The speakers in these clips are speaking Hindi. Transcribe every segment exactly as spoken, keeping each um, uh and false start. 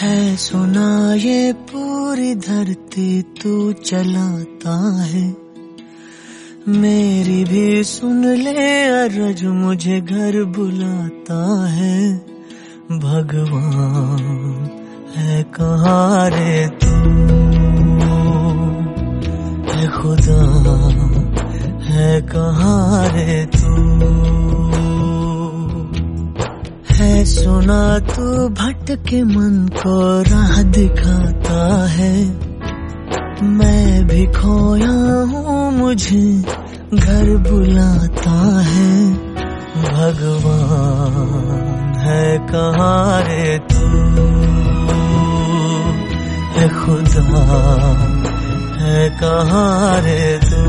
है सुना ये पूरी धरती तू चलाता है, मेरी भी सुन ले अरज मुझे घर बुलाता है। भगवान है कहाँ रे तू, है खुदा है कहाँ रे तू। है सुना तू भटके मन को राह दिखाता है, मैं भी खोया हूँ मुझे घर बुलाता है। भगवान है कहाँ रे तू, है खुदा है कहाँ रे तू।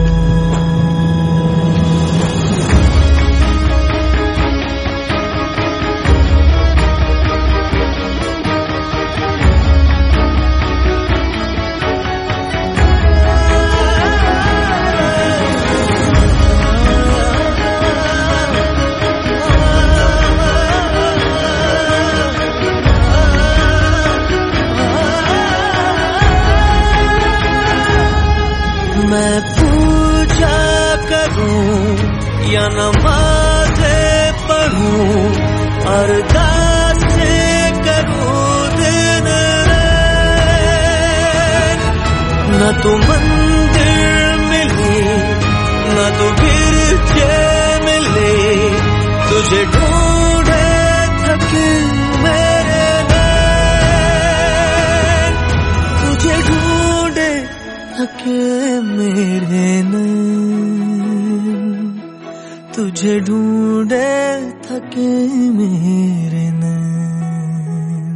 मैं पूजा करूं या नमाज़ें पढ़ूं, अरदासें करूं दिन रात, न तो मंदिर मिली न तो गिरजे मिले, तुझे ढूंढे थके मेरे नैन, तुझे ढूंढे थके मेरे नैन, तुझे ढूंढे थके मेरे नैन।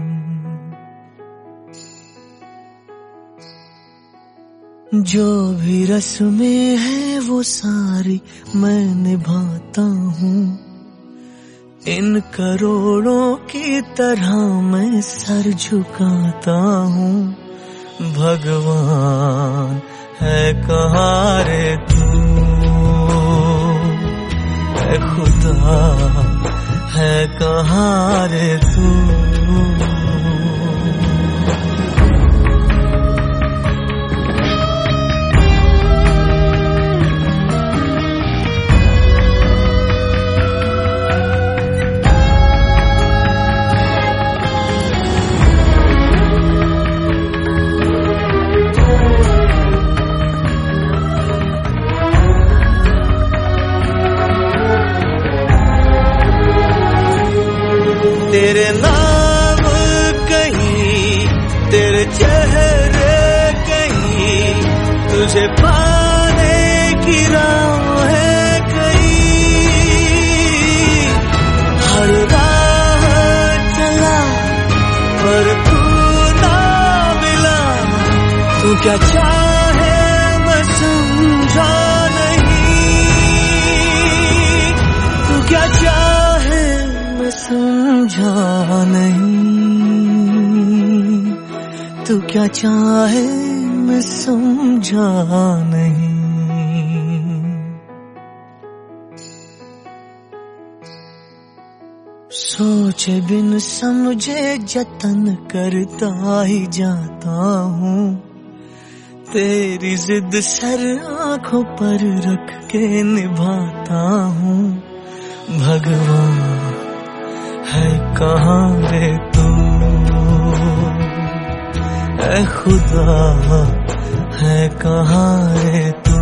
जो भी रस्में हैं वो सारी मैं निभाता हूँ, इन करोड़ों की तरह मैं सर झुकाता हूँ। भगवान है कहाँ रे तू, है खुदा है कहाँ रे तू। तेरे नाम कहीं, तेरे चेहरे कहीं, तुझे पाने की राह है कहीं। हर राह चला पर तू ना मिला, तू क्या चाहे मैं समझा नहीं, तू क्या चाहे मैं समझा नहीं, तू क्या चाहे मैं समझा नहीं। सोचे बिन समझे जतन करता ही जाता हूँ, तेरी जिद सर आंखों पर रख के निभाता हूँ। भगवान है कहाँ रे तू, है खुदा है कहाँ रे तू।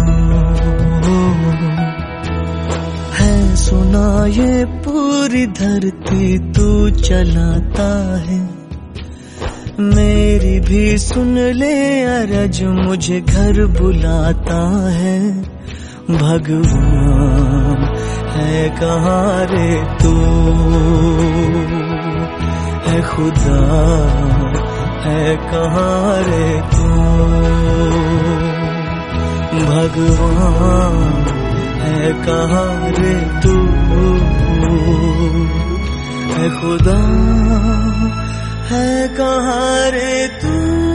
है सुना ये पूरी धरती तू चलाता है, मेरी भी सुन ले अरज मुझे घर बुलाता है। भगवान है कहाँ रे तू, है खुदा है कहाँ रे तू। भगवान है कहाँ रे तू, है खुदा है कहाँ रे तू।